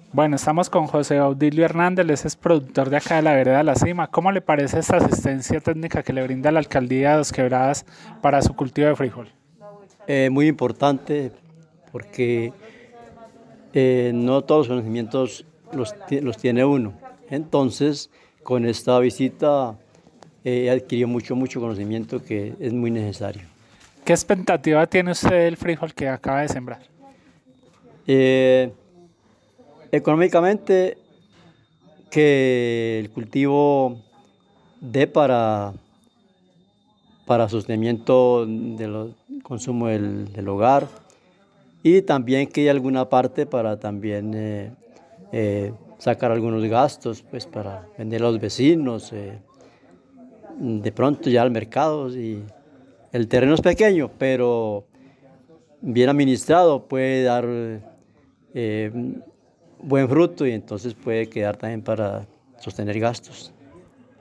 Bueno, estamos con José Audilio Hernández, él es productor de acá de la Vereda La Cima. ¿Cómo le parece esta asistencia técnica que le brinda la alcaldía de Dos Quebradas para su cultivo de frijol? Muy importante porque no todos los conocimientos los tiene uno. Entonces, con esta visita he adquirido mucho conocimiento que es muy necesario. ¿Qué expectativa tiene usted del frijol que acaba de sembrar? Eh, Económicamente, que el cultivo dé para sostenimiento del consumo del hogar y también que haya alguna parte para también sacar algunos gastos, pues para vender a los vecinos, de pronto ya al mercado. Y el terreno es pequeño, pero bien administrado puede dar eh, buen fruto y entonces puede quedar también para sostener gastos.